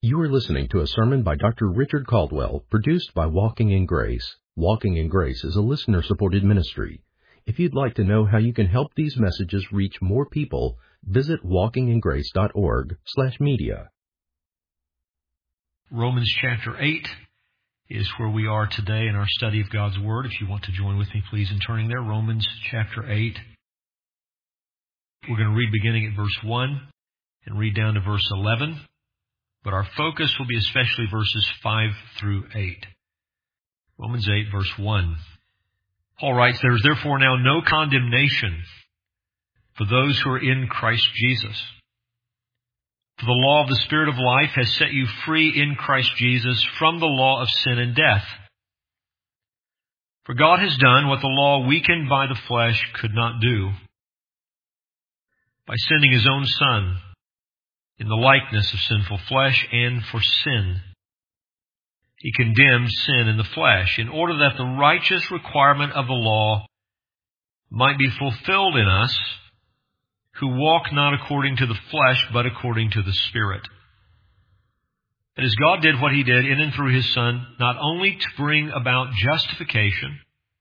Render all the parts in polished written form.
You are listening to a sermon by Dr. Richard Caldwell, produced by Walking in Grace. Walking in Grace is a listener-supported ministry. If you'd like to know how you can help these messages reach more people, visit walkingingrace.org/media. Romans chapter 8 is where we are today in our study of God's Word. If you want to join with me, please, in turning there. Romans chapter 8. We're going to read beginning at verse 1 and read down to verse 11. But our focus will be especially verses 5 through 8. Romans 8, verse 1. Paul writes, "There is therefore now no condemnation for those who are in Christ Jesus. For the law of the Spirit of life has set you free in Christ Jesus from the law of sin and death. For God has done what the law weakened by the flesh could not do, by sending His own Son in the likeness of sinful flesh, and for sin He condemned sin in the flesh, in order that the righteous requirement of the law might be fulfilled in us, who walk not according to the flesh, but according to the Spirit. And as God did what He did in and through His Son, not only to bring about justification,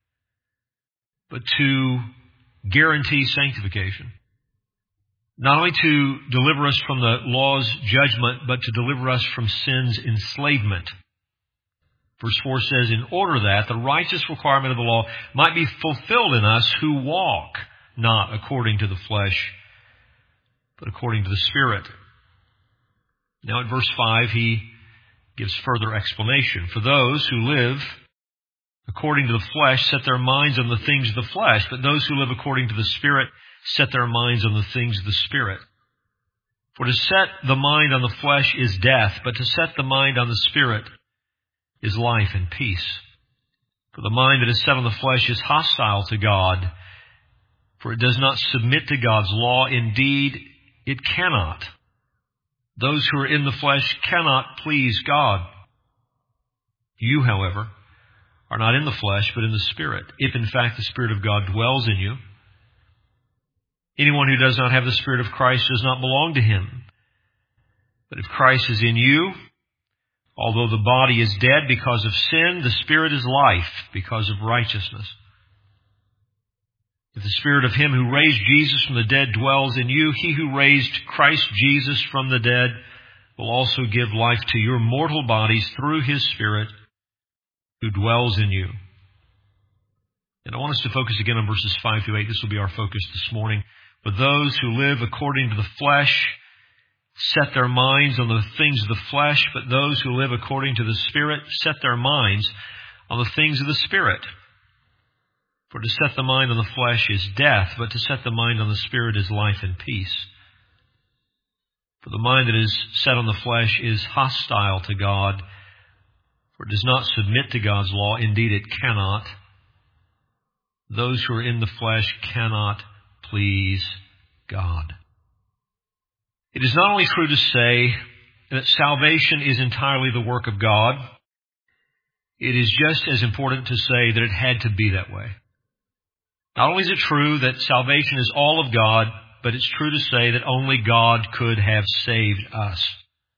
but to guarantee sanctification. Not only to deliver us from the law's judgment, but to deliver us from sin's enslavement. Verse 4 says, in order that the righteous requirement of the law might be fulfilled in us who walk not according to the flesh, but according to the Spirit. Now at verse 5, he gives further explanation. For those who live according to the flesh set their minds on the things of the flesh, but those who live according to the Spirit set their minds on the things of the Spirit. For to set the mind on the flesh is death, but to set the mind on the Spirit is life and peace. For the mind that is set on the flesh is hostile to God, for it does not submit to God's law. Indeed, it cannot. Those who are in the flesh cannot please God. You, however, are not in the flesh, but in the Spirit, if in fact the Spirit of God dwells in you. Anyone who does not have the Spirit of Christ does not belong to Him. But if Christ is in you, although the body is dead because of sin, the Spirit is life because of righteousness. If the Spirit of Him who raised Jesus from the dead dwells in you, He who raised Christ Jesus from the dead will also give life to your mortal bodies through His Spirit who dwells in you. And I want us to focus again on verses 5 through 8. This will be our focus this morning. But those who live according to the flesh set their minds on the things of the flesh, but those who live according to the Spirit set their minds on the things of the Spirit. For to set the mind on the flesh is death, but to set the mind on the Spirit is life and peace. For the mind that is set on the flesh is hostile to God, for it does not submit to God's law. Indeed, it cannot. Those who are in the flesh cannot please God. It is not only true to say that salvation is entirely the work of God, it is just as important to say that it had to be that way. Not only is it true that salvation is all of God, but it's true to say that only God could have saved us.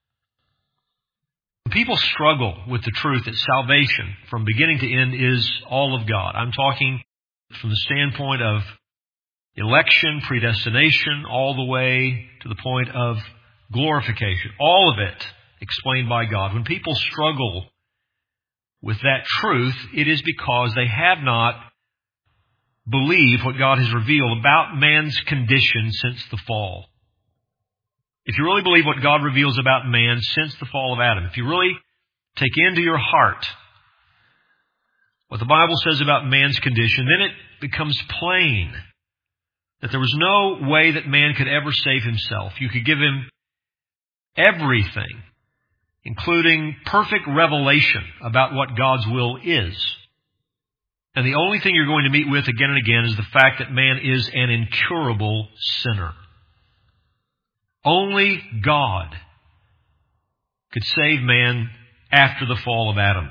When people struggle with the truth that salvation from beginning to end is all of God, I'm talking from the standpoint of election, predestination, all the way to the point of glorification. All of it explained by God. When people struggle with that truth, it is because they have not believed what God has revealed about man's condition since the fall. If you really believe what God reveals about man since the fall of Adam, if you really take into your heart what the Bible says about man's condition, then it becomes plain that there was no way that man could ever save himself. You could give him everything, including perfect revelation about what God's will is. And the only thing you're going to meet with again and again is the fact that man is an incurable sinner. Only God could save man after the fall of Adam.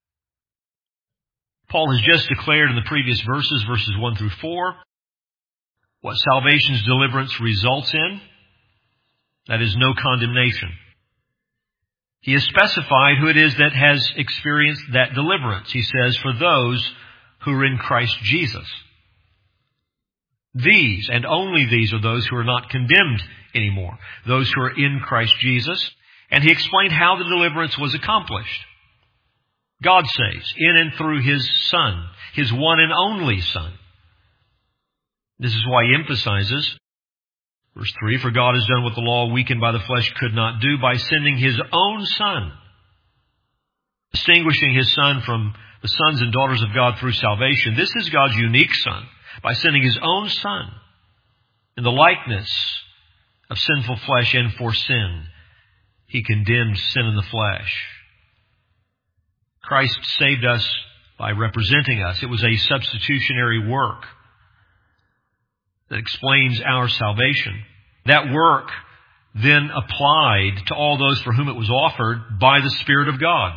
Paul has just declared in the previous verses 1 through 4, what salvation's deliverance results in. That is no condemnation. He has specified who it is that has experienced that deliverance. He says, for those who are in Christ Jesus. These, and only these, are those who are not condemned anymore. Those who are in Christ Jesus. And he explained how the deliverance was accomplished. God saves in and through His Son, His one and only Son. This is why he emphasizes, verse 3, for God has done what the law weakened by the flesh could not do by sending His own Son, distinguishing His Son from the sons and daughters of God through salvation. This is God's unique Son, by sending His own Son in the likeness of sinful flesh, and for sin He condemned sin in the flesh. Christ saved us by representing us. It was a substitutionary work that explains our salvation. That work then applied to all those for whom it was offered by the Spirit of God.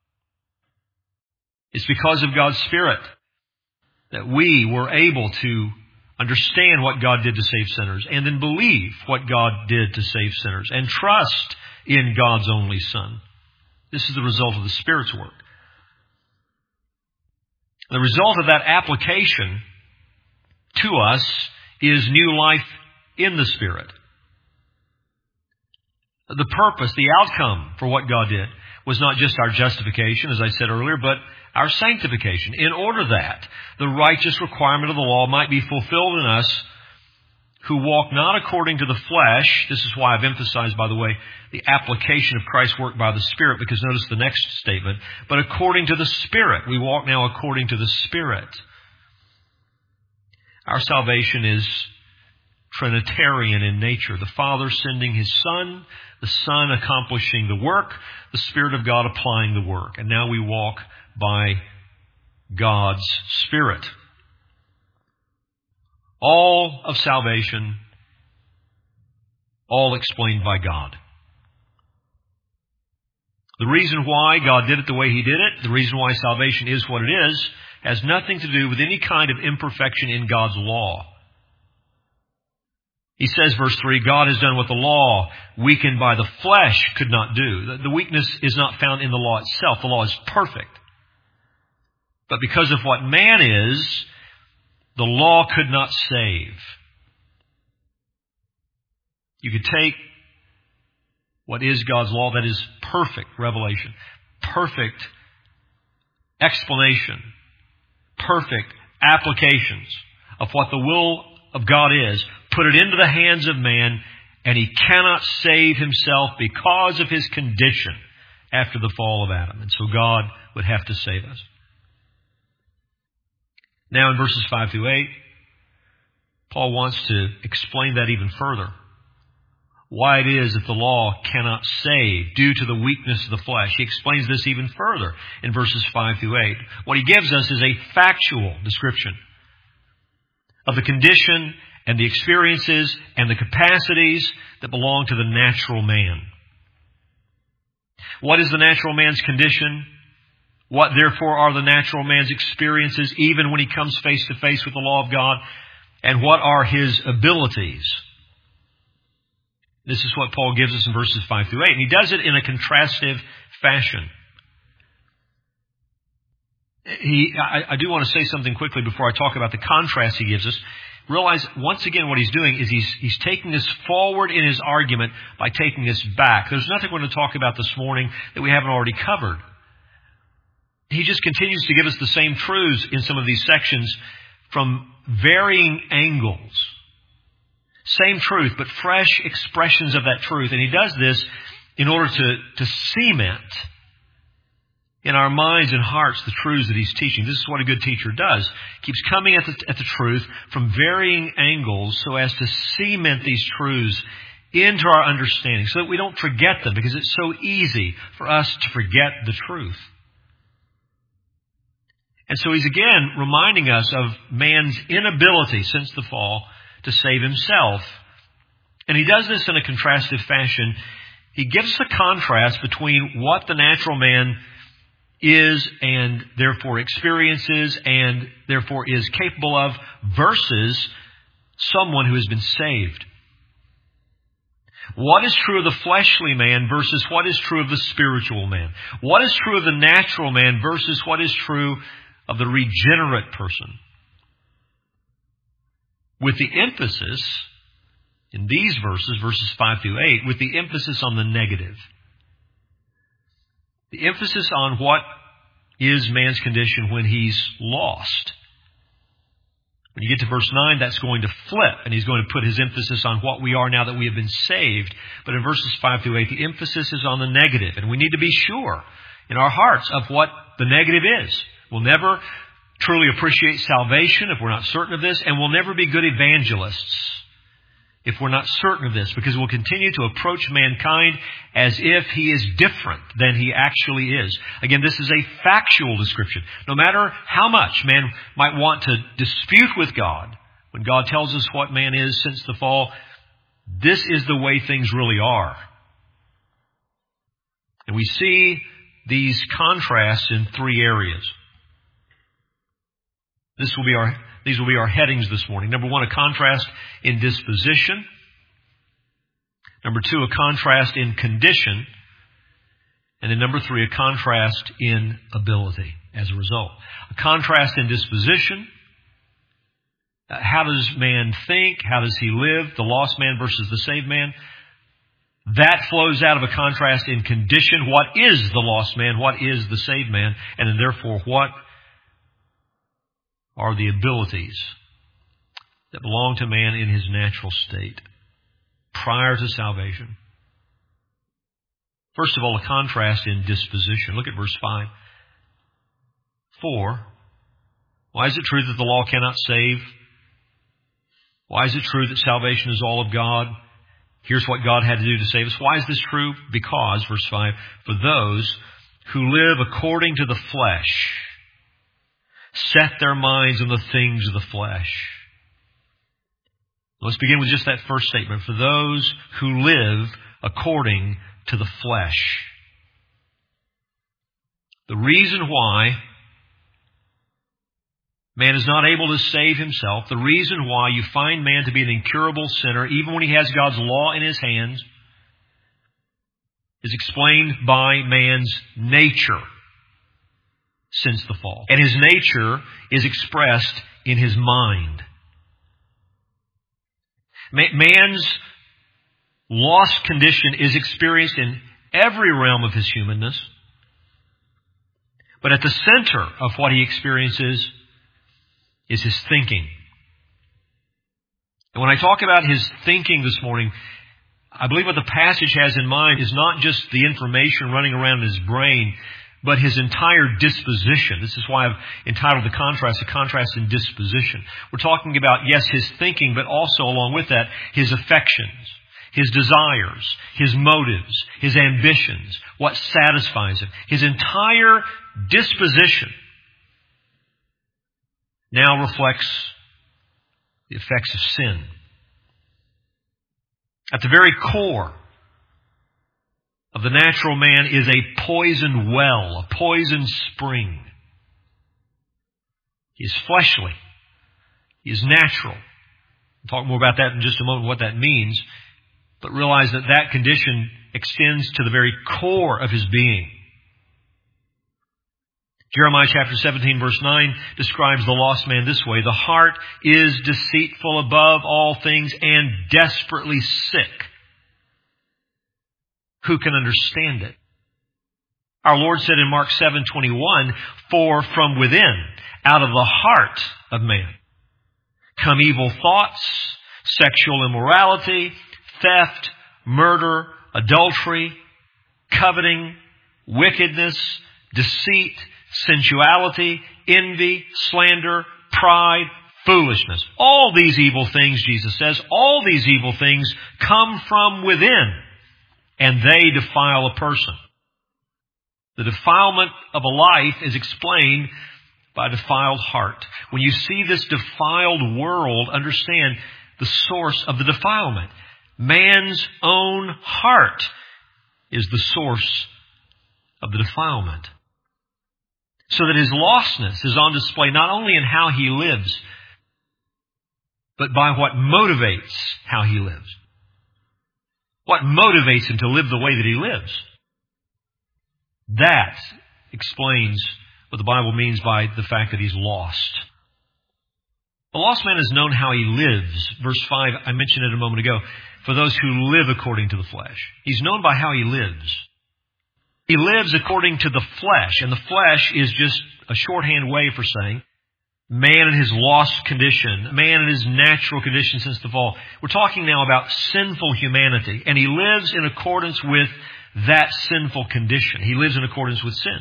It's because of God's Spirit that we were able to understand what God did to save sinners, and then believe what God did to save sinners, and trust in God's only Son. This is the result of the Spirit's work. The result of that application to us is new life in the Spirit. The purpose, the outcome for what God did was not just our justification, as I said earlier, but our sanctification, in order that the righteous requirement of the law might be fulfilled in us who walk not according to the flesh. This is why I've emphasized, by the way, the application of Christ's work by the Spirit, because notice the next statement, but according to the Spirit. We walk now according to the Spirit. Our salvation is Trinitarian in nature. The Father sending His Son, the Son accomplishing the work, the Spirit of God applying the work. And now we walk by God's Spirit. All of salvation, all explained by God. The reason why God did it the way He did it, the reason why salvation is what it is, has nothing to do with any kind of imperfection in God's law. He says, verse 3, God has done what the law, weakened by the flesh, could not do. The weakness is not found in the law itself. The law is perfect. But because of what man is, the law could not save. You could take what is God's law, that is perfect revelation, perfect explanation, perfect applications of what the will of God is, put it into the hands of man, and he cannot save himself because of his condition after the fall of Adam. And so God would have to save us. Now in verses 5 through 8, Paul wants to explain that even further. Why it is that the law cannot save due to the weakness of the flesh. He explains this even further in verses 5 through 8. What he gives us is a factual description of the condition and the experiences and the capacities that belong to the natural man. What is the natural man's condition? What, therefore, are the natural man's experiences even when he comes face to face with the law of God? And what are his abilities? This is what Paul gives us in verses 5 through 8. And he does it in a contrastive fashion. I do want to say something quickly before I talk about the contrast he gives us. Realize, once again, what he's doing is he's taking us forward in his argument by taking us back. There's nothing we're going to talk about this morning that we haven't already covered. He just continues to give us the same truths in some of these sections from varying angles. Same truth, but fresh expressions of that truth. And he does this in order to cement in our minds and hearts the truths that he's teaching. This is what a good teacher does. Keeps coming at the truth from varying angles so as to cement these truths into our understanding so that we don't forget them, because it's so easy for us to forget the truth. And so he's again reminding us of man's inability since the fall to save himself. And he does this in a contrastive fashion. He gives us a contrast between what the natural man is and therefore experiences and therefore is capable of versus someone who has been saved. What is true of the fleshly man versus what is true of the spiritual man? What is true of the natural man versus what is true of the regenerate person? With the emphasis in these verses, verses 5 through 8, with the emphasis on the negative. The emphasis on what is man's condition when he's lost. When you get to verse 9, that's going to flip, and he's going to put his emphasis on what we are now that we have been saved. But in verses 5 through 8, the emphasis is on the negative, and we need to be sure in our hearts of what the negative is. We'll never truly appreciate salvation if we're not certain of this, and we'll never be good evangelists if we're not certain of this, because we'll continue to approach mankind as if he is different than he actually is. Again, this is a factual description. No matter how much man might want to dispute with God, when God tells us what man is since the fall, this is the way things really are. And we see these contrasts in three areas. These will be our headings this morning. Number one, a contrast in disposition. Number two, a contrast in condition. And then number three, a contrast in ability as a result. A contrast in disposition. How does man think? How does he live? The lost man versus the saved man. That flows out of a contrast in condition. What is the lost man? What is the saved man? And then therefore, what are the abilities that belong to man in his natural state prior to salvation. First of all, a contrast in disposition. Look at verse 5. For, why is it true that the law cannot save? Why is it true that salvation is all of God? Here's what God had to do to save us. Why is this true? Because, verse 5, for those who live according to the flesh set their minds on the things of the flesh. Let's begin with just that first statement. For those who live according to the flesh. The reason why man is not able to save himself, the reason why you find man to be an incurable sinner, even when he has God's law in his hands, is explained by man's nature since the fall. And his nature is expressed in his mind. Man's lost condition is experienced in every realm of his humanness. But at the center of what he experiences is his thinking. And when I talk about his thinking this morning, I believe what the passage has in mind is not just the information running around in his brain, but his entire disposition. This is why I've entitled the contrast, a contrast in disposition. We're talking about, yes, his thinking, but also along with that, his affections, his desires, his motives, his ambitions, what satisfies him. His entire disposition now reflects the effects of sin. At the very core of the natural man is a poisoned well, a poisoned spring. He is fleshly. He is natural. We'll talk more about that in just a moment, what that means. But realize that that condition extends to the very core of his being. Jeremiah chapter 17 verse 9 describes the lost man this way. The heart is deceitful above all things and desperately sick. Who can understand it? Our Lord said in Mark 7:21, for from within, out of the heart of man, come evil thoughts, sexual immorality, theft, murder, adultery, coveting, wickedness, deceit, sensuality, envy, slander, pride, foolishness. All these evil things, Jesus says, all these evil things come from within, and they defile a person. The defilement of a life is explained by a defiled heart. When you see this defiled world, understand the source of the defilement. Man's own heart is the source of the defilement. So that his lostness is on display not only in how he lives, but by what motivates how he lives. What motivates him to live the way that he lives? That explains what the Bible means by the fact that he's lost. The lost man has known how he lives. Verse 5, I mentioned it a moment ago. For those who live according to the flesh. He's known by how he lives. He lives according to the flesh. And the flesh is just a shorthand way for saying man in his lost condition, man in his natural condition since the fall. We're talking now about sinful humanity. And he lives in accordance with that sinful condition. He lives in accordance with sin.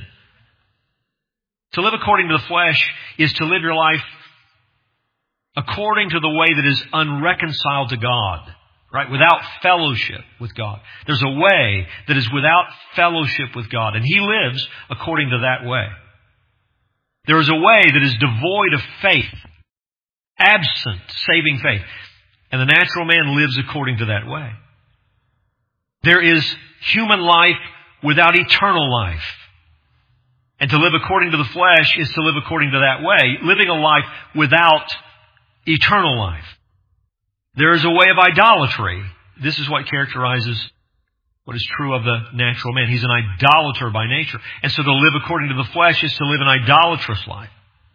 To live according to the flesh is to live your life according to the way that is unreconciled to God. Right? Without fellowship with God. There's a way that is without fellowship with God. And he lives according to that way. There is a way that is devoid of faith. Absent saving faith. And the natural man lives according to that way. There is human life without eternal life. And to live according to the flesh is to live according to that way. Living a life without eternal life. There is a way of idolatry. This is what characterizes what is true of the natural man. He's an idolater by nature. And so to live according to the flesh is to live an idolatrous life.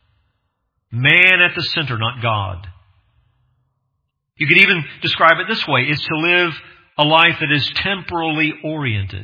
Man at the center, not God. You could even describe it this way. It's to live a life that is temporally oriented.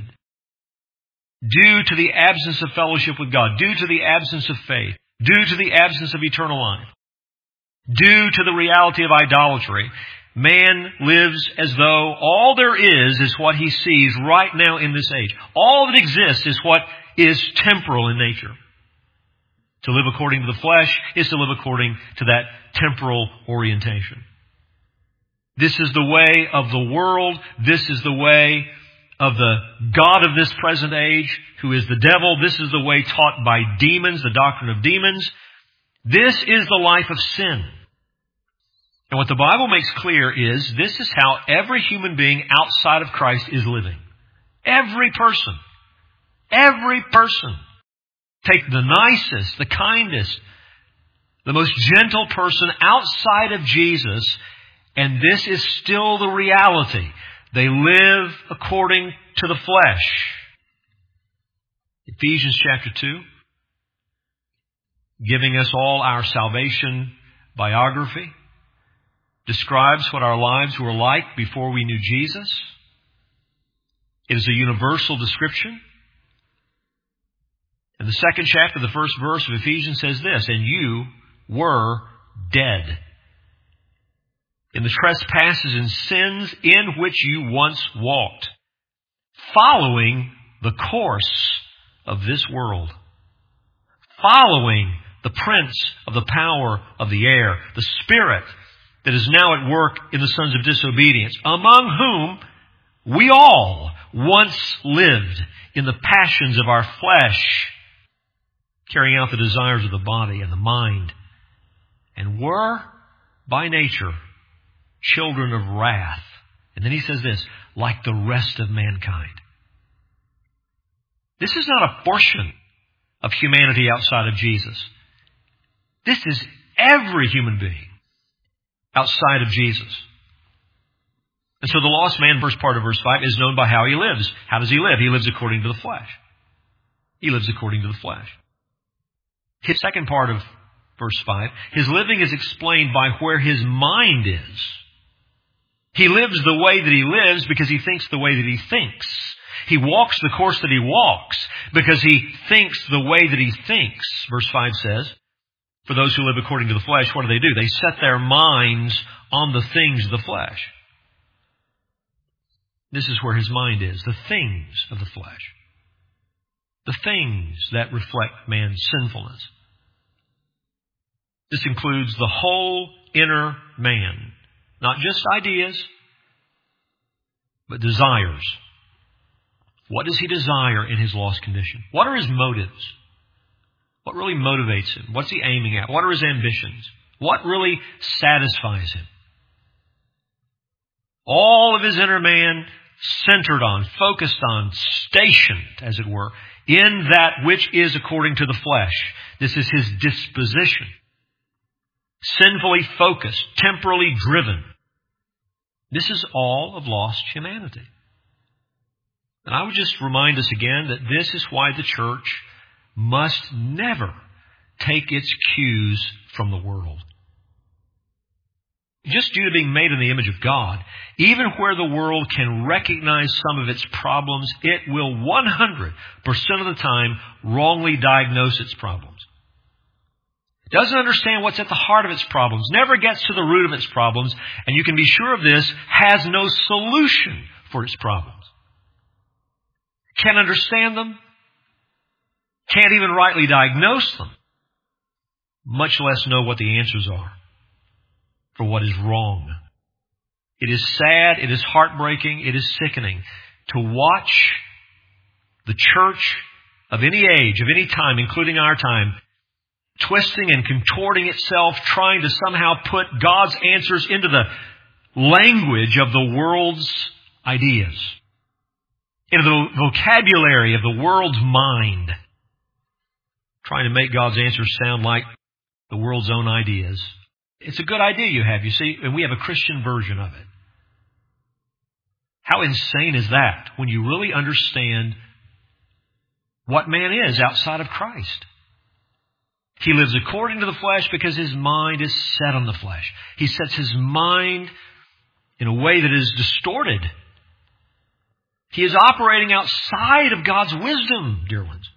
Due to the absence of fellowship with God. Due to the absence of faith. Due to the absence of eternal life. Due to the reality of idolatry. Man lives as though all there is what he sees right now in this age. All that exists is what is temporal in nature. To live according to the flesh is to live according to that temporal orientation. This is the way of the world. This is the way of the God of this present age, who is the devil. This is the way taught by demons, the doctrine of demons. This is the life of sin. And what the Bible makes clear is this is how every human being outside of Christ is living. Every person. Every person. Take the nicest, the kindest, the most gentle person outside of Jesus, and this is still the reality. They live according to the flesh. Ephesians chapter 2, giving us all our salvation biography, describes what our lives were like before we knew Jesus. It is a universal description. And the second chapter, the first verse of Ephesians says this, and you were dead in the trespasses and sins in which you once walked, following the course of this world, following the prince of the power of the air, the spirit that is now at work in the sons of disobedience, among whom we all once lived in the passions of our flesh, carrying out the desires of the body and the mind, and were by nature children of wrath. And then he says this, like the rest of mankind. This is not a portion of humanity outside of Jesus. This is every human being outside of Jesus. And so the lost man, first part of verse 5, is known by how he lives. How does he live? He lives according to the flesh. He lives according to the flesh. His second part of verse 5, his living is explained by where his mind is. He lives the way that he lives because he thinks the way that he thinks. He walks the course that he walks because he thinks the way that he thinks. Verse 5 says, for those who live according to the flesh, what do? They set their minds on the things of the flesh. This is where his mind is, the things of the flesh. The things that reflect man's sinfulness. This includes the whole inner man. Not just ideas, but desires. What does he desire in his lost condition? What are his motives? What really motivates him? What's he aiming at? What are his ambitions? What really satisfies him? All of his inner man centered on, focused on, stationed, as it were, in that which is according to the flesh. This is his disposition. Sinfully focused, temporally driven. This is all of lost humanity. And I would just remind us again that this is why the church must never take its cues from the world. Just due to being made in the image of God, even where the world can recognize some of its problems, it will 100% of the time wrongly diagnose its problems. It doesn't understand what's at the heart of its problems, never gets to the root of its problems, and you can be sure of this, has no solution for its problems. Can't understand them, can't even rightly diagnose them, much less know what the answers are for what is wrong. It is sad, it is heartbreaking, it is sickening to watch the church of any age, of any time, including our time, twisting and contorting itself, trying to somehow put God's answers into the language of the world's ideas, into the vocabulary of the world's mind, trying to make God's answers sound like the world's own ideas. It's a good idea you have, you see, and we have a Christian version of it. How insane is that when you really understand what man is outside of Christ? He lives according to the flesh because his mind is set on the flesh. He sets his mind in a way that is distorted. He is operating outside of God's wisdom, dear ones.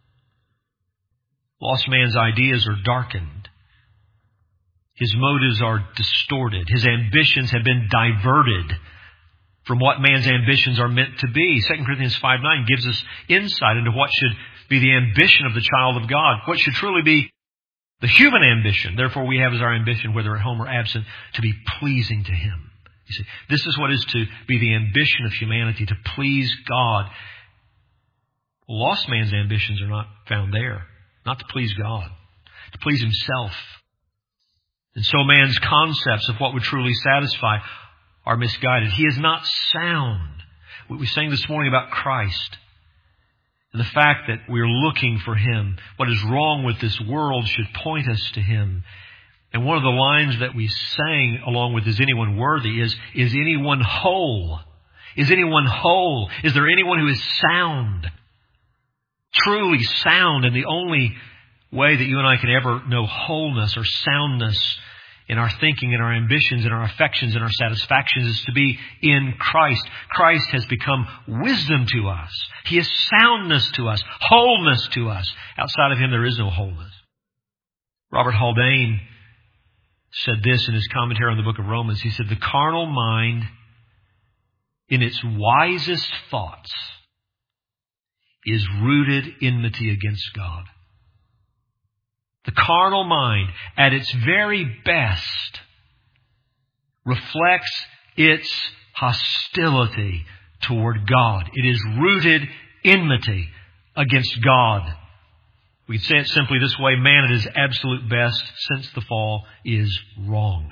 Lost man's ideas are darkened. His motives are distorted. His ambitions have been diverted from what man's ambitions are meant to be. 2 Corinthians 5:9 gives us insight into what should be the ambition of the child of God, what should truly be the human ambition. Therefore, we have as our ambition, whether at home or absent, to be pleasing to Him. You see, this is what is to be the ambition of humanity, to please God. Lost man's ambitions are not found there, not to please God, to please himself. And so man's concepts of what would truly satisfy are misguided. He is not sound. We sang this morning about Christ and the fact that we're looking for Him. What is wrong with this world should point us to Him. And one of the lines that we sang along with "Is anyone worthy?" is anyone whole? Is anyone whole? Is there anyone who is sound? Truly sound. And the only way that you and I can ever know wholeness or soundness in our thinking, in our ambitions, in our affections, in our satisfactions is to be in Christ. Christ has become wisdom to us. He is soundness to us, wholeness to us. Outside of Him there is no wholeness. Robert Haldane said this in his commentary on the book of Romans. He said, "The carnal mind in its wisest thoughts is rooted enmity against God." The carnal mind, at its very best, reflects its hostility toward God. It is rooted enmity against God. We could say it simply this way: man at his absolute best since the fall is wrong.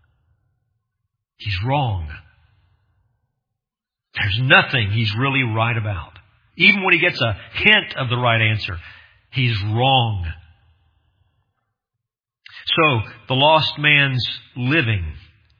He's wrong. There's nothing he's really right about. Even when he gets a hint of the right answer, he's wrong. So, the lost man's living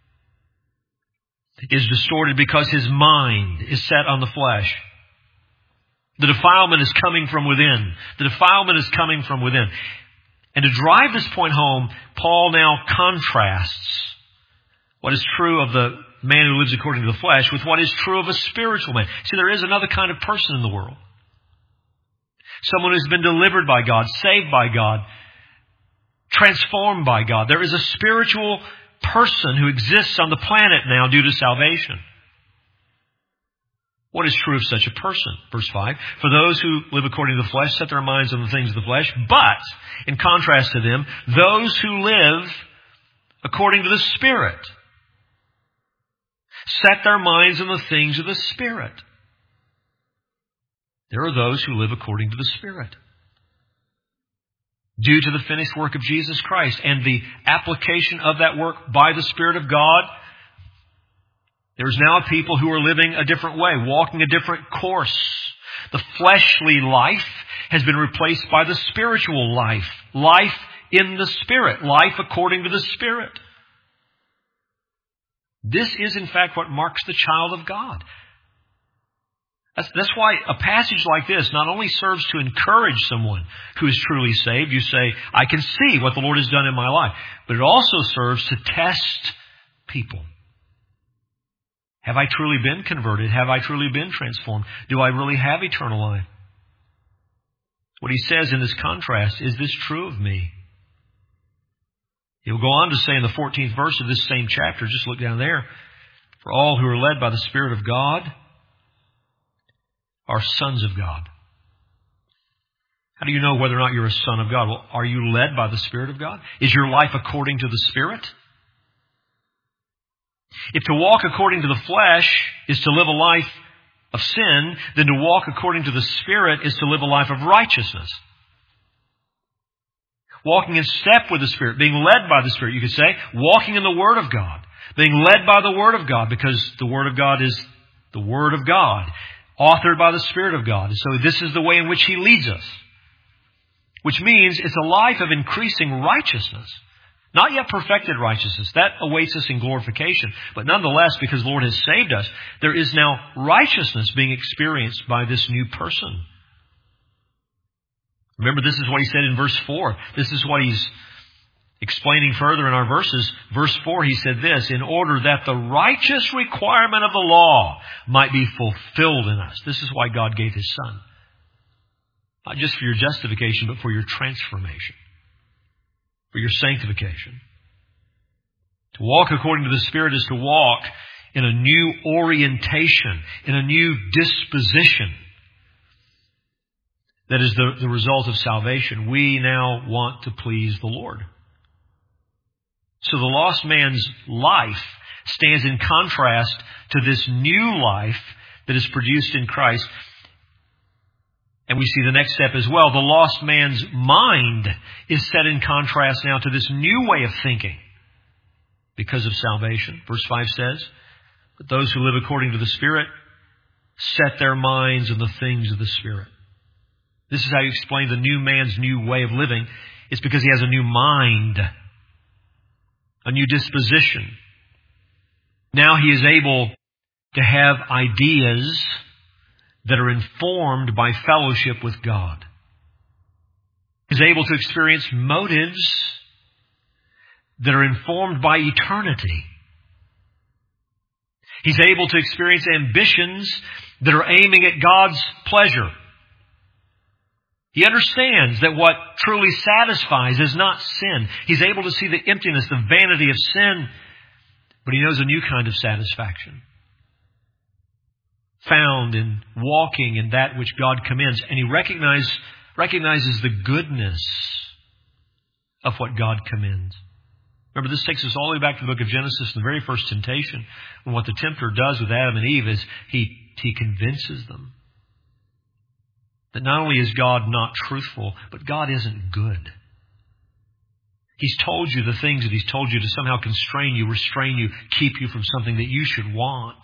is distorted because his mind is set on the flesh. The defilement is coming from within. The defilement is coming from within. And to drive this point home, Paul now contrasts what is true of the man who lives according to the flesh with what is true of a spiritual man. See, there is another kind of person in the world. Someone who's been delivered by God, saved by God, transformed by God. There is a spiritual person who exists on the planet now due to salvation. What is true of such a person? Verse 5, "For those who live according to the flesh set their minds on the things of the flesh, but, in contrast to them, those who live according to the Spirit set their minds on the things of the Spirit." There are those who live according to the Spirit. Due to the finished work of Jesus Christ and the application of that work by the Spirit of God, there is now a people who are living a different way, walking a different course. The fleshly life has been replaced by the spiritual life. Life in the Spirit. Life according to the Spirit. This is in fact what marks the child of God. That's why a passage like this not only serves to encourage someone who is truly saved. You say, I can see what the Lord has done in my life. But it also serves to test people. Have I truly been converted? Have I truly been transformed? Do I really have eternal life? What he says in this contrast, is this true of me? He'll go on to say in the 14th verse of this same chapter, just look down there, for all who are led by the Spirit of God are sons of God. How do you know whether or not you're a son of God? Well, are you led by the Spirit of God? Is your life according to the Spirit? If to walk according to the flesh is to live a life of sin, then to walk according to the Spirit is to live a life of righteousness. Walking in step with the Spirit, being led by the Spirit, you could say, walking in the Word of God, being led by the Word of God, because the Word of God is the Word of God, authored by the Spirit of God. So this is the way in which He leads us. Which means it's a life of increasing righteousness. Not yet perfected righteousness. That awaits us in glorification. But nonetheless, because the Lord has saved us, there is now righteousness being experienced by this new person. Remember, this is what He said in verse 4. This is what He's explaining further in our verses. Verse 4, He said this, in order that the righteous requirement of the law might be fulfilled in us. This is why God gave His Son. Not just for your justification, but for your transformation. For your sanctification. To walk according to the Spirit is to walk in a new orientation, in a new disposition. That is the result of salvation. We now want to please the Lord. So the lost man's life stands in contrast to this new life that is produced in Christ. And we see the next step as well. The lost man's mind is set in contrast now to this new way of thinking because of salvation. Verse 5 says, but those who live according to the Spirit set their minds on the things of the Spirit. This is how you explain the new man's new way of living. It's because he has a new mind, a new disposition. Now he is able to have ideas that are informed by fellowship with God. He's able to experience motives that are informed by eternity. He's able to experience ambitions that are aiming at God's pleasure. He understands that what truly satisfies is not sin. He's able to see the emptiness, the vanity of sin, but he knows a new kind of satisfaction found in walking in that which God commends. And he recognizes the goodness of what God commends. Remember, this takes us all the way back to the book of Genesis, the very first temptation. And what the tempter does with Adam and Eve is he convinces them that not only is God not truthful, but God isn't good. He's told you the things that He's told you to somehow constrain you, restrain you, keep you from something that you should want.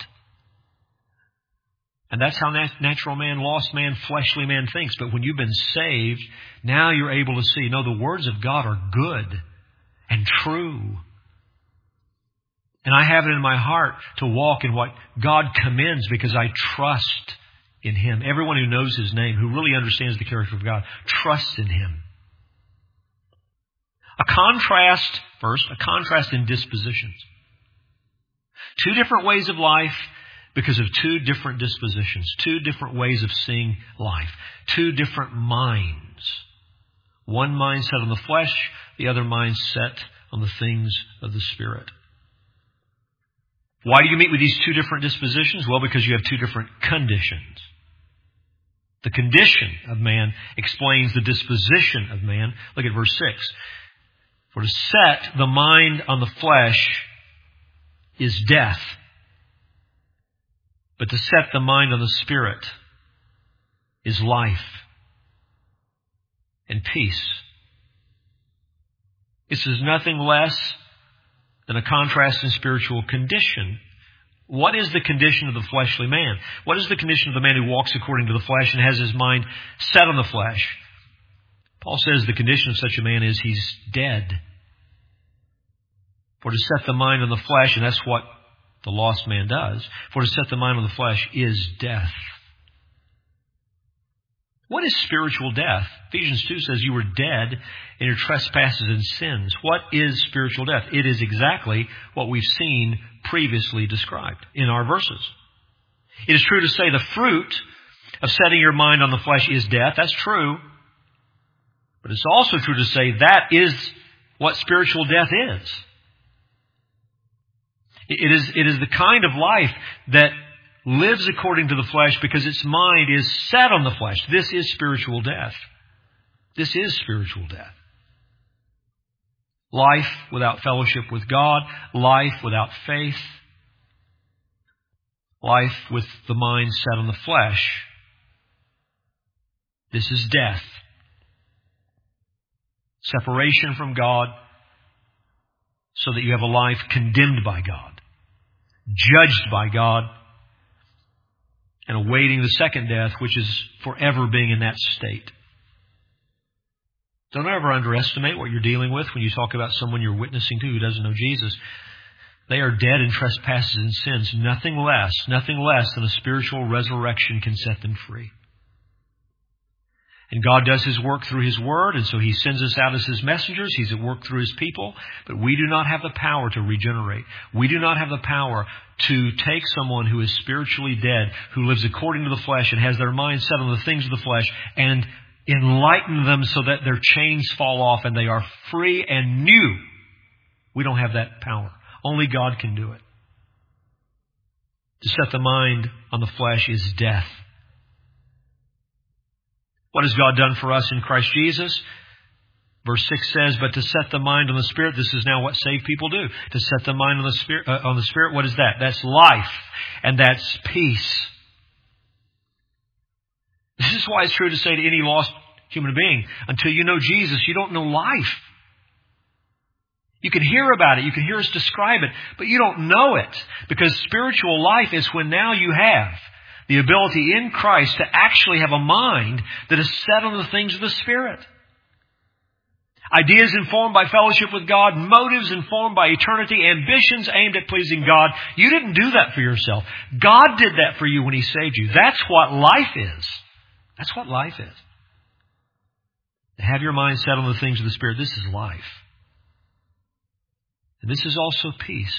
And that's how natural man, lost man, fleshly man thinks. But when you've been saved, now you're able to see, no, the words of God are good and true. And I have it in my heart to walk in what God commends because I trust in Him. Everyone who knows His name, who really understands the character of God, trusts in Him. A contrast in dispositions. Two different ways of life because of two different dispositions, two different ways of seeing life, two different minds. One mind set on the flesh, the other mind set on the things of the Spirit. Why do you meet with these two different dispositions? Well, because you have two different conditions. The condition of man explains the disposition of man. Look at verse 6. For to set the mind on the flesh is death, but to set the mind on the Spirit is life and peace. This is nothing less than a contrast in spiritual condition. What is the condition of the fleshly man? What is the condition of the man who walks according to the flesh and has his mind set on the flesh? Paul says the condition of such a man is he's dead. For to set the mind on the flesh, and that's what the lost man does, for to set the mind on the flesh is death. What is spiritual death? Ephesians 2 says you were dead in your trespasses and sins. What is spiritual death? It is exactly what we've seen previously described in our verses. It is true to say the fruit of setting your mind on the flesh is death. That's true. But it's also true to say that is what spiritual death is. It is the kind of life that lives according to the flesh because its mind is set on the flesh. This is spiritual death. This is spiritual death. Life without fellowship with God. Life without faith. Life with the mind set on the flesh. This is death. Separation from God so that you have a life condemned by God, judged by God, and awaiting the second death, which is forever being in that state. Don't ever underestimate what you're dealing with when you talk about someone you're witnessing to who doesn't know Jesus. They are dead in trespasses and sins. Nothing less than a spiritual resurrection can set them free. And God does His work through His Word, and so He sends us out as His messengers. He's at work through His people. But we do not have the power to regenerate. We do not have the power to take someone who is spiritually dead, who lives according to the flesh and has their mind set on the things of the flesh, and enlighten them so that their chains fall off and they are free and new. We don't have that power. Only God can do it. To set the mind on the flesh is death. What has God done for us in Christ Jesus? Verse 6 says, but to set the mind on the Spirit, this is now what saved people do. To set the mind on the Spirit, what is that? That's life, and that's peace. This is why it's true to say to any lost human being, until you know Jesus, you don't know life. You can hear about it, you can hear us describe it, but you don't know it. Because spiritual life is when now you have the ability in Christ to actually have a mind that is set on the things of the Spirit. Ideas informed by fellowship with God, motives informed by eternity, ambitions aimed at pleasing God. You didn't do that for yourself. God did that for you when He saved you. That's what life is. That's what life is. To have your mind set on the things of the Spirit, this is life. And this is also peace.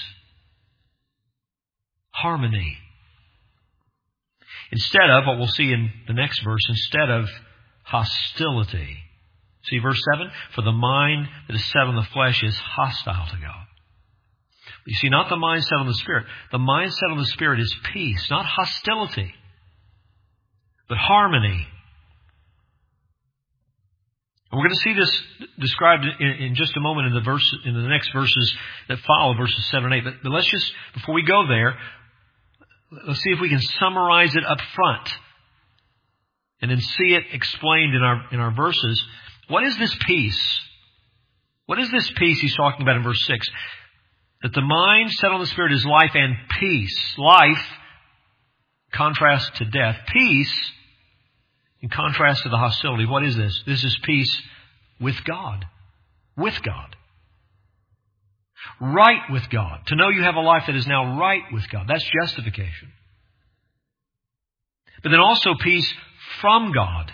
Harmony. Instead of, what we'll see in the next verse, instead of hostility. See verse 7? For the mind that is set on the flesh is hostile to God. You see, not the mind set on the Spirit. The mind set on the Spirit is peace, not hostility, but harmony. And we're going to see this described in just a moment in the next verses that follow, verses 7 and 8. But let's just, before we go there, let's see if we can summarize it up front and then see it explained in our verses. What is this peace? What is this peace he's talking about in verse 6? That the mind set on the Spirit is life and peace. Life, contrast to death. Peace, in contrast to the hostility. What is this? This is peace with God. With God. Right with God. To know you have a life that is now right with God. That's justification. But then also peace from God.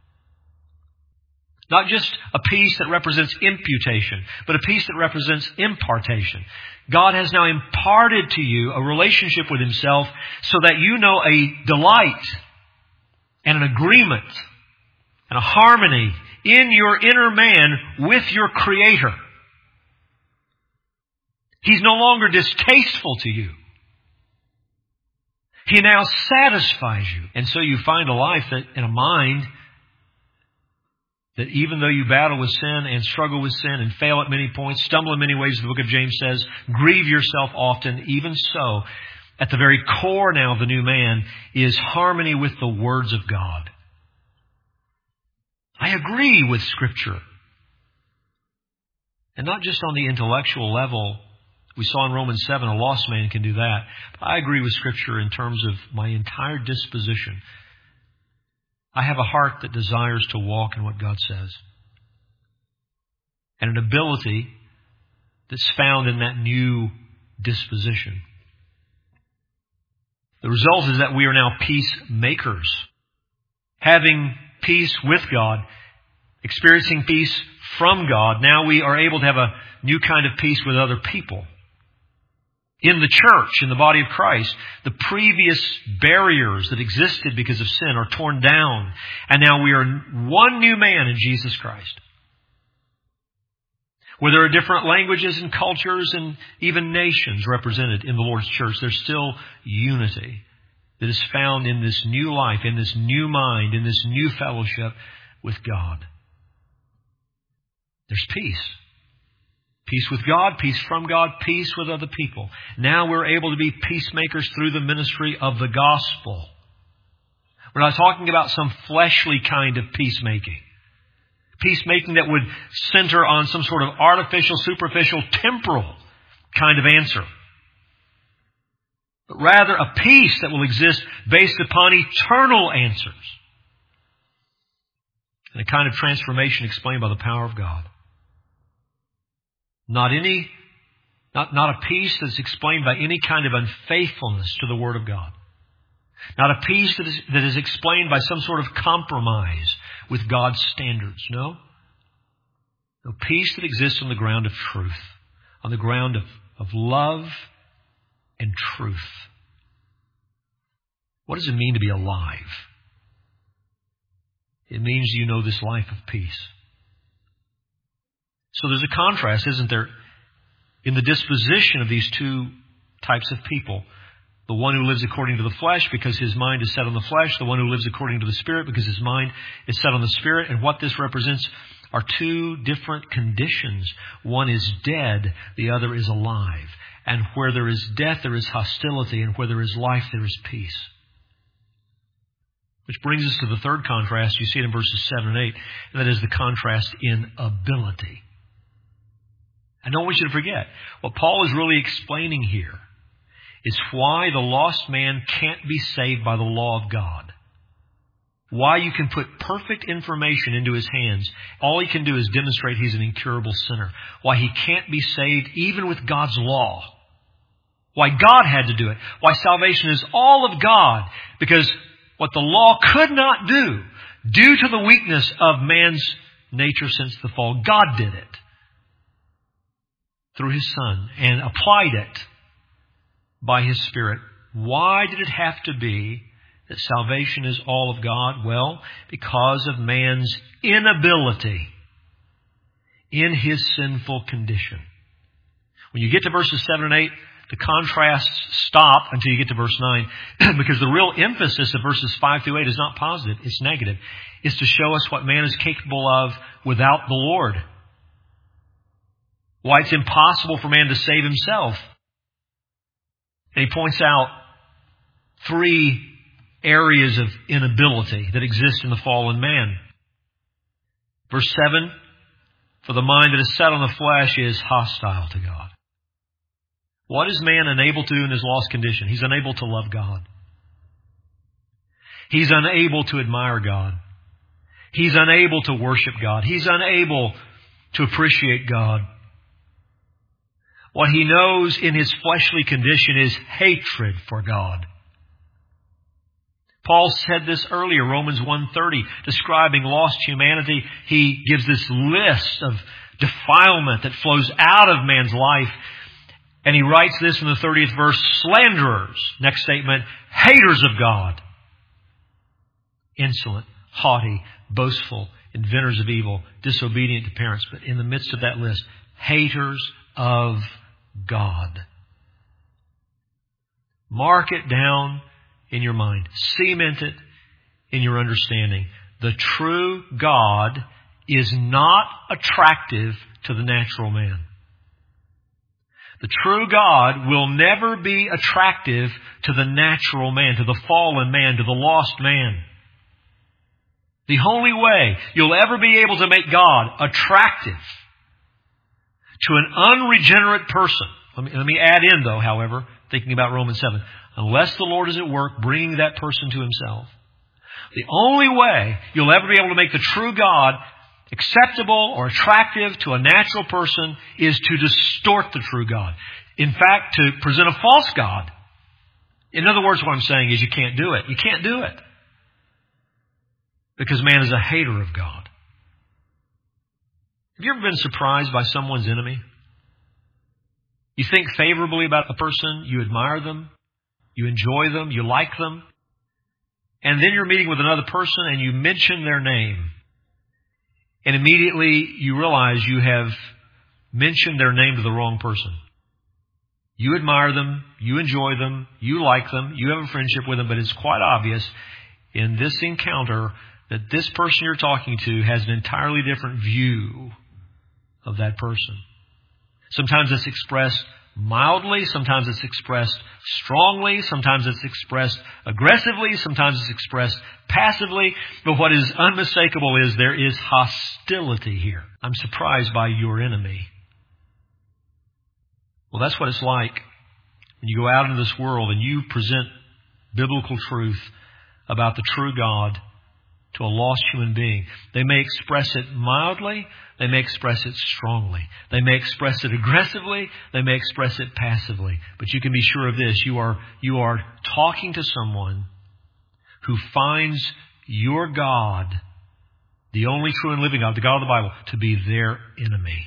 Not just a peace that represents imputation, but a peace that represents impartation. God has now imparted to you a relationship with Himself so that you know a delight and an agreement and a harmony in your inner man with your Creator. He's no longer distasteful to you. He now satisfies you. And so you find a life that, in a mind that even though you battle with sin and struggle with sin and fail at many points, stumble in many ways, the book of James says, grieve yourself often, even so, at the very core now of the new man is harmony with the words of God. I agree with Scripture. And not just on the intellectual level. We saw in Romans 7, a lost man can do that. But I agree with Scripture in terms of my entire disposition. I have a heart that desires to walk in what God says. And an ability that's found in that new disposition. The result is that we are now peacemakers. Having peace with God, experiencing peace from God, now we are able to have a new kind of peace with other people. In the church, in the body of Christ, the previous barriers that existed because of sin are torn down. And now we are one new man in Jesus Christ. Where there are different languages and cultures and even nations represented in the Lord's church, there's still unity that is found in this new life, in this new mind, in this new fellowship with God. There's peace. Peace with God, peace from God, peace with other people. Now we're able to be peacemakers through the ministry of the gospel. We're not talking about some fleshly kind of peacemaking. Peacemaking that would center on some sort of artificial, superficial, temporal kind of answer. But rather a peace that will exist based upon eternal answers. And a kind of transformation explained by the power of God. Not a peace that's explained by any kind of unfaithfulness to the Word of God. Not a peace that is explained by some sort of compromise with God's standards. No. No peace that exists on the ground of truth. On the ground of love and truth. What does it mean to be alive? It means you know this life of peace. So there's a contrast, isn't there, in the disposition of these two types of people. The one who lives according to the flesh because his mind is set on the flesh. The one who lives according to the Spirit because his mind is set on the Spirit. And what this represents are two different conditions. One is dead, the other is alive. And where there is death, there is hostility. And where there is life, there is peace. Which brings us to the third contrast. You see it in verses 7 and 8. And that is the contrast in ability. I don't want you to forget, what Paul is really explaining here is why the lost man can't be saved by the law of God. Why you can put perfect information into his hands. All he can do is demonstrate he's an incurable sinner. Why he can't be saved even with God's law. Why God had to do it. Why salvation is all of God. Because what the law could not do, due to the weakness of man's nature since the fall, God did it. Through His Son, and applied it by His Spirit. Why did it have to be that salvation is all of God? Well, because of man's inability in his sinful condition. When you get to verses 7 and 8, the contrasts stop until you get to verse 9, because the real emphasis of verses 5 through 8 is not positive, it's negative. It's to show us what man is capable of without the Lord. Why it's impossible for man to save himself. And he points out three areas of inability that exist in the fallen man. Verse 7, for the mind that is set on the flesh is hostile to God. What is man unable to do in his lost condition? He's unable to love God. He's unable to admire God. He's unable to worship God. He's unable to appreciate God. What he knows in his fleshly condition is hatred for God. Paul said this earlier, Romans 1:30, describing lost humanity. He gives this list of defilement that flows out of man's life. And he writes this in the 30th verse, slanderers. Next statement, haters of God. Insolent, haughty, boastful, inventors of evil, disobedient to parents. But in the midst of that list, haters of God. Mark it down in your mind. Cement it in your understanding. The true God is not attractive to the natural man. The true God will never be attractive to the natural man, to the fallen man, to the lost man. The only way you'll ever be able to make God attractive to an unregenerate person. Let me add in, though, however, thinking about Romans 7. Unless the Lord is at work bringing that person to Himself. The only way you'll ever be able to make the true God acceptable or attractive to a natural person is to distort the true God. In fact, to present a false God. In other words, what I'm saying is you can't do it. You can't do it. because man is a hater of God. Have you ever been surprised by someone's enemy? You think favorably about a person, you admire them, you enjoy them, you like them, and then you're meeting with another person and you mention their name. And immediately you realize you have mentioned their name to the wrong person. You admire them, you enjoy them, you like them, you have a friendship with them, but it's quite obvious in this encounter that this person you're talking to has an entirely different view of that person. Sometimes it's expressed mildly, sometimes it's expressed strongly, sometimes it's expressed aggressively, sometimes it's expressed passively. But what is unmistakable is there is hostility here. I'm surprised by your enemy. Well, that's what it's like when you go out into this world and you present biblical truth about the true God to a lost human being. They may express it mildly, they may express it strongly, they may express it aggressively, they may express it passively. But you can be sure of this, you are talking to someone who finds your God, the only true and living God, the God of the Bible, to be their enemy.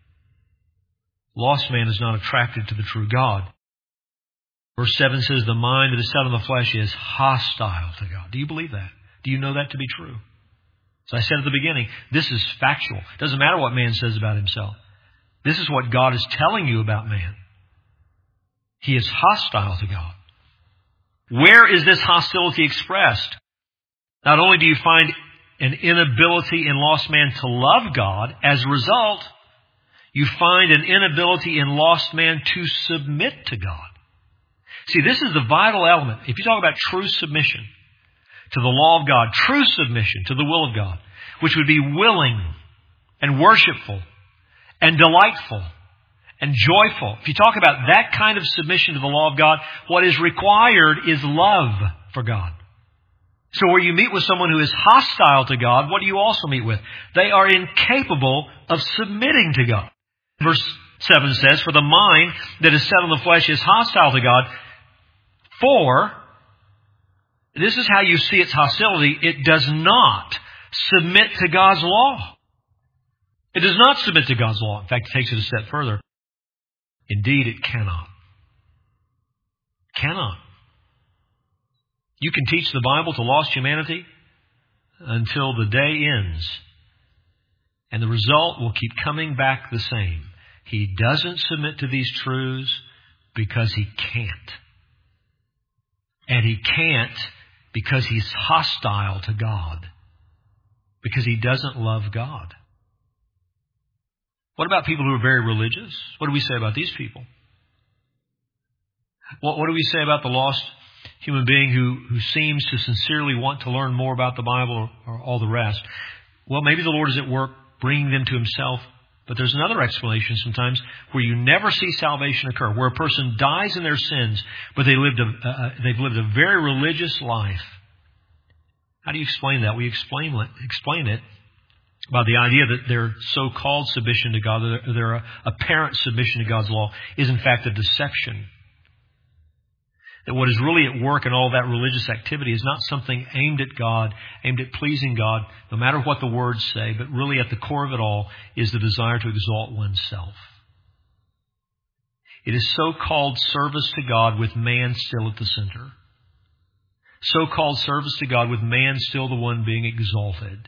Lost man is not attracted to the true God. Verse 7 says, the mind that is set on the flesh is hostile to God. Do you believe that? Do you know that to be true? As I said at the beginning, this is factual. It doesn't matter what man says about himself. This is what God is telling you about man. He is hostile to God. Where is this hostility expressed? Not only do you find an inability in lost man to love God, as a result, you find an inability in lost man to submit to God. See, this is the vital element. If you talk about true submission to the law of God, true submission to the will of God, which would be willing and worshipful and delightful and joyful. If you talk about that kind of submission to the law of God, what is required is love for God. So where you meet with someone who is hostile to God, what do you also meet with? They are incapable of submitting to God. Verse 7 says, for the mind that is set on the flesh is hostile to God. For, this is how you see its hostility, it does not submit to God's law. It does not submit to God's law. In fact, it takes it a step further. Indeed, it cannot. Cannot. You can teach the Bible to lost humanity until the day ends. And the result will keep coming back the same. He doesn't submit to these truths because he can't. And he can't because he's hostile to God. Because he doesn't love God. What about people who are very religious? What do we say about these people? What do we say about the lost human being who seems to sincerely want to learn more about the Bible or all the rest? Well, maybe the Lord is at work bringing them to himself. But there's another explanation sometimes where you never see salvation occur, where a person dies in their sins, but they've lived a very religious life. How do you explain that? We explain it by the idea that their so-called submission to God, their apparent submission to God's law, is in fact a deception. That what is really at work in all that religious activity is not something aimed at God, aimed at pleasing God, no matter what the words say, but really at the core of it all is the desire to exalt oneself. It is so-called service to God with man still at the center. So-called service to God with man still the one being exalted.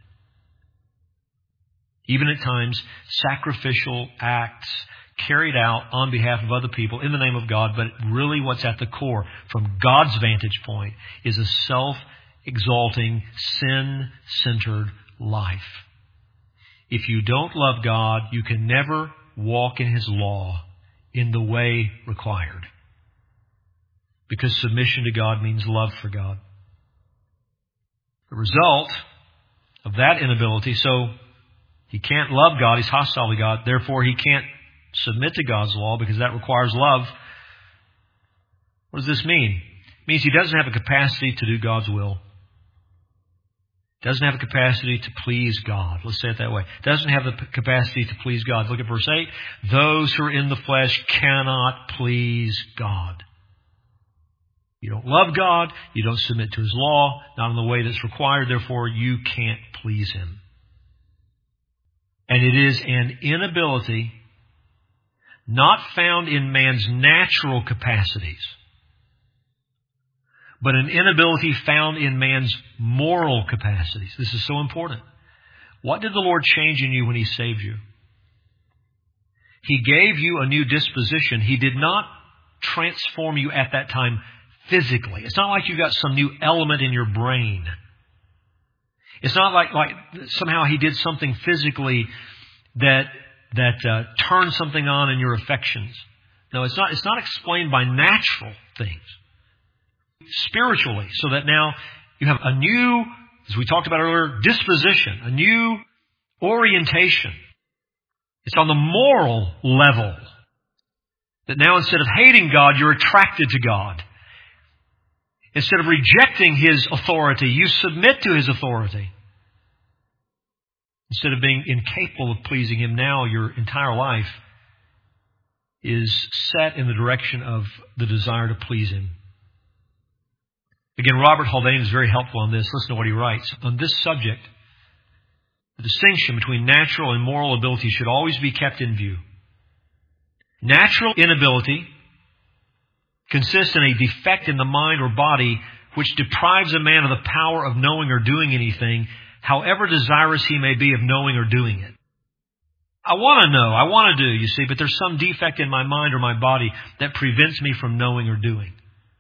Even at times, sacrificial acts carried out on behalf of other people in the name of God, but really what's at the core from God's vantage point is a self-exalting, sin-centered life. If you don't love God, you can never walk in His law in the way required. Because submission to God means love for God. The result of that inability, so he can't love God, he's hostile to God, therefore he can't submit to God's law because that requires love. What does this mean? It means he doesn't have a capacity to do God's will. Doesn't have a capacity to please God. Let's say it that way. Doesn't have the capacity to please God. Look at verse 8. Those who are in the flesh cannot please God. You don't love God. You don't submit to His law, not in the way that's required. Therefore, you can't please Him. And it is an inability not found in man's natural capacities, but an inability found in man's moral capacities. This is so important. What did the Lord change in you when He saved you? He gave you a new disposition. He did not transform you at that time physically. It's not like you got some new element in your brain. It's not like somehow He did something physically that turned something on in your affections. No, it's not explained by natural things. Spiritually, so that now you have a new, as we talked about earlier, disposition, a new orientation. It's on the moral level. That now instead of hating God, you're attracted to God. Instead of rejecting His authority, you submit to His authority. Instead of being incapable of pleasing Him, now your entire life is set in the direction of the desire to please Him. Again, Robert Haldane is very helpful on this. Listen to what he writes. On this subject, the distinction between natural and moral ability should always be kept in view. Natural inability consists in a defect in the mind or body which deprives a man of the power of knowing or doing anything, however desirous he may be of knowing or doing it. I want to know, I want to do, you see, but there's some defect in my mind or my body that prevents me from knowing or doing.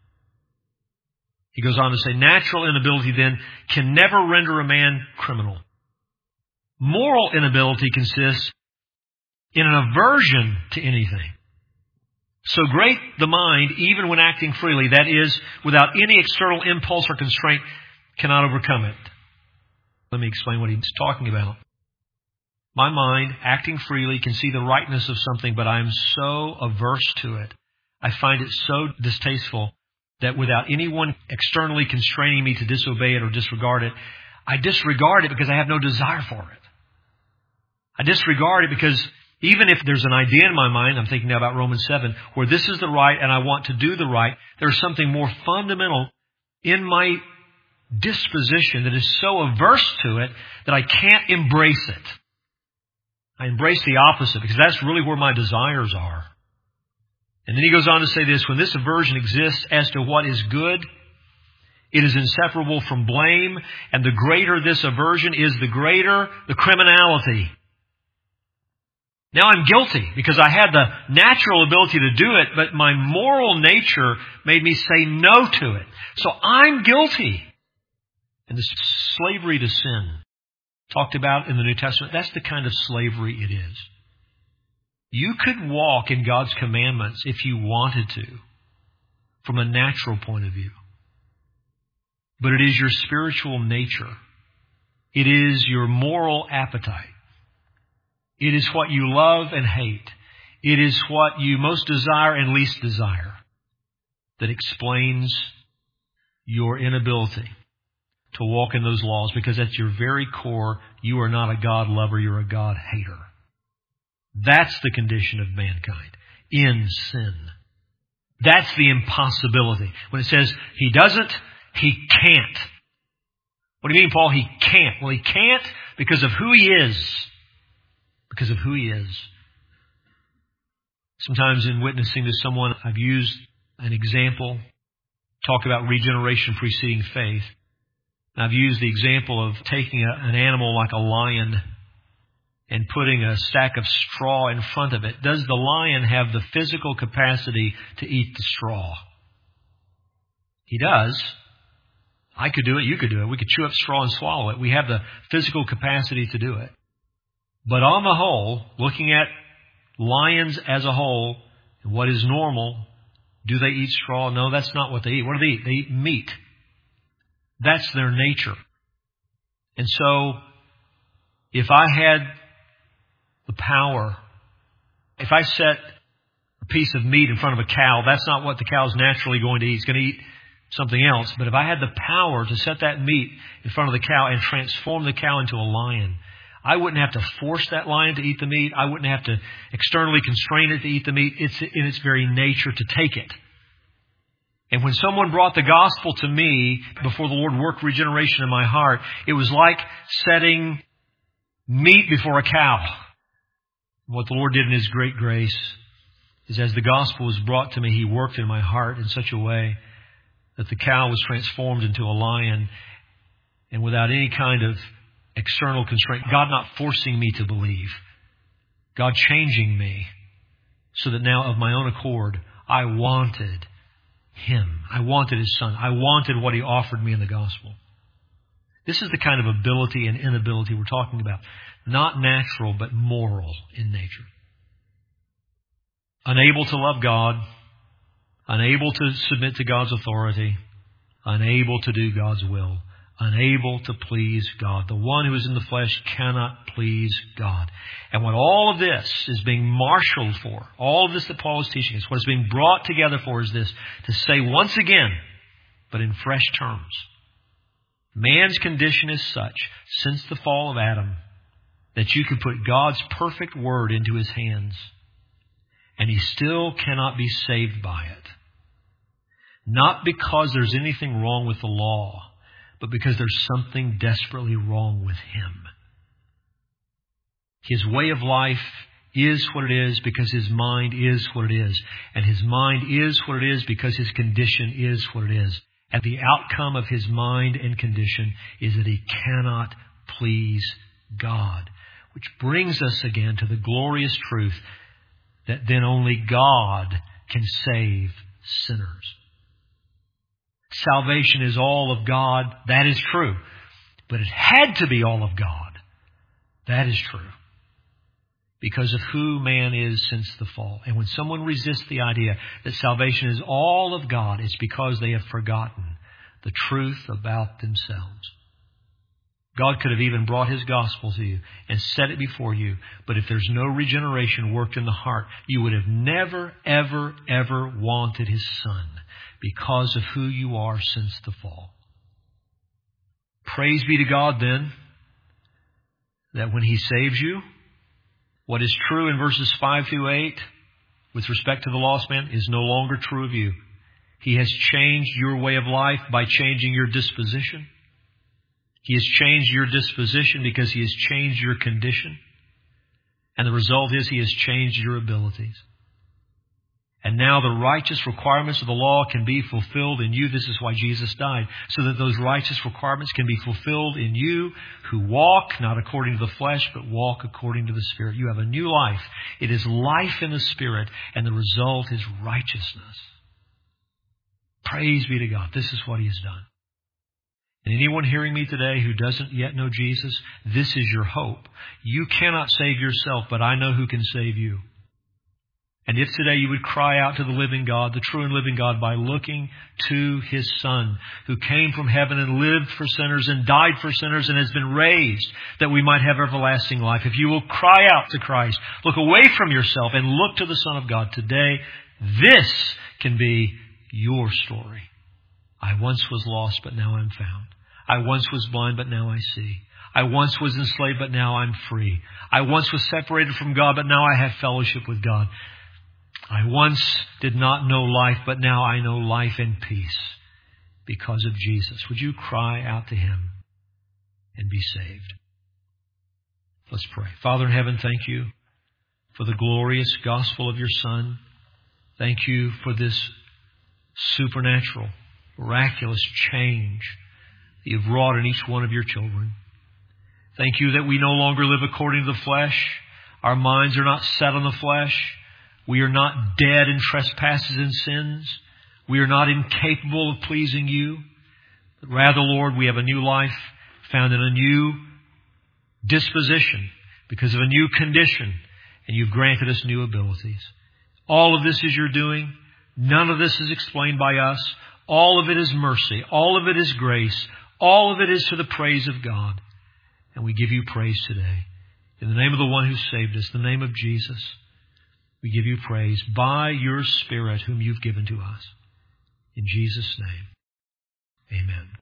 He goes on to say, natural inability then can never render a man criminal. Moral inability consists in an aversion to anything. So great the mind, even when acting freely, that is, without any external impulse or constraint, cannot overcome it. Let me explain what he's talking about. My mind, acting freely, can see the rightness of something, but I am so averse to it. I find it so distasteful that without anyone externally constraining me to disobey it or disregard it, I disregard it because I have no desire for it. I disregard it because even if there's an idea in my mind, I'm thinking now about Romans 7, where this is the right and I want to do the right, there's something more fundamental in my disposition that is so averse to it that I can't embrace it. I embrace the opposite because that's really where my desires are. And then he goes on to say this, when this aversion exists as to what is good, it is inseparable from blame, and the greater this aversion is, the greater the criminality. Now I'm guilty because I had the natural ability to do it, but my moral nature made me say no to it. So I'm guilty. And the slavery to sin talked about in the New Testament, that's the kind of slavery it is. You could walk in God's commandments if you wanted to, from a natural point of view. But it is your spiritual nature. It is your moral appetite. It is what you love and hate. It is what you most desire and least desire that explains your inability to walk in those laws, because at your very core, you are not a God lover, you're a God hater. That's the condition of mankind in sin. That's the impossibility. When it says he doesn't, he can't. What do you mean, Paul? He can't. Well, he can't because of who he is. Because of who he is. Sometimes in witnessing to someone, I've used an example, talk about regeneration preceding faith. I've used the example of taking an animal like a lion and putting a stack of straw in front of it. Does the lion have the physical capacity to eat the straw? He does. I could do it. You could do it. We could chew up straw and swallow it. We have the physical capacity to do it. But on the whole, looking at lions as a whole, and what is normal, do they eat straw? No, that's not what they eat. What do they eat? They eat meat. That's their nature. And so, if I had the power, if I set a piece of meat in front of a cow, that's not what the cow's naturally going to eat. It's going to eat something else. But if I had the power to set that meat in front of the cow and transform the cow into a lion, I wouldn't have to force that lion to eat the meat. I wouldn't have to externally constrain it to eat the meat. It's in its very nature to take it. And when someone brought the gospel to me before the Lord worked regeneration in my heart, it was like setting meat before a cow. What the Lord did in His great grace is as the gospel was brought to me, He worked in my heart in such a way that the cow was transformed into a lion, and without any kind of external constraint, God not forcing me to believe, God changing me so that now of my own accord, I wanted Him. I wanted His Son. I wanted what He offered me in the gospel. This is the kind of ability and inability we're talking about. Not natural, but moral in nature. Unable to love God, unable to submit to God's authority, unable to do God's will, unable to please God. The one who is in the flesh cannot please God. And what all of this is being marshaled for, all of this that Paul is teaching us, what is being brought together for is this, to say once again, but in fresh terms, man's condition is such, since the fall of Adam, that you can put God's perfect word into his hands, and he still cannot be saved by it. Not because there's anything wrong with the law, but because there's something desperately wrong with him. His way of life is what it is because his mind is what it is. And his mind is what it is because his condition is what it is. And the outcome of his mind and condition is that he cannot please God. Which brings us again to the glorious truth that then only God can save sinners. Salvation is all of God. That is true. But it had to be all of God. That is true. Because of who man is since the fall. And when someone resists the idea that salvation is all of God, it's because they have forgotten the truth about themselves. God could have even brought His gospel to you and set it before you. But if there's no regeneration worked in the heart, you would have never, ever, ever wanted His Son because of who you are since the fall. Praise be to God then that when He saves you, what is true in verses 5 through 8 with respect to the lost man is no longer true of you. He has changed your way of life by changing your disposition. He has changed your disposition because He has changed your condition. And the result is He has changed your abilities. And now the righteous requirements of the law can be fulfilled in you. This is why Jesus died, so that those righteous requirements can be fulfilled in you who walk not according to the flesh, but walk according to the Spirit. You have a new life. It is life in the Spirit, and the result is righteousness. Praise be to God. This is what He has done. And anyone hearing me today who doesn't yet know Jesus, this is your hope. You cannot save yourself, but I know who can save you. And if today you would cry out to the living God, the true and living God, by looking to His Son, who came from heaven and lived for sinners and died for sinners and has been raised that we might have everlasting life. If you will cry out to Christ, look away from yourself and look to the Son of God today, this can be your story. I once was lost, but now I'm found. I once was blind, but now I see. I once was enslaved, but now I'm free. I once was separated from God, but now I have fellowship with God. I once did not know life, but now I know life and peace because of Jesus. Would you cry out to Him and be saved? Let's pray. Father in heaven, thank You for the glorious gospel of Your Son. Thank You for this supernatural, miraculous change that You've wrought in each one of Your children. Thank You that we no longer live according to the flesh. Our minds are not set on the flesh. We are not dead in trespasses and sins. We are not incapable of pleasing You. But rather, Lord, we have a new life found in a new disposition because of a new condition. And You've granted us new abilities. All of this is Your doing. None of this is explained by us. All of it is mercy. All of it is grace. All of it is to the praise of God. And we give You praise today. In the name of the one who saved us, the name of Jesus, we give You praise by Your Spirit whom You've given to us. In Jesus' name, amen.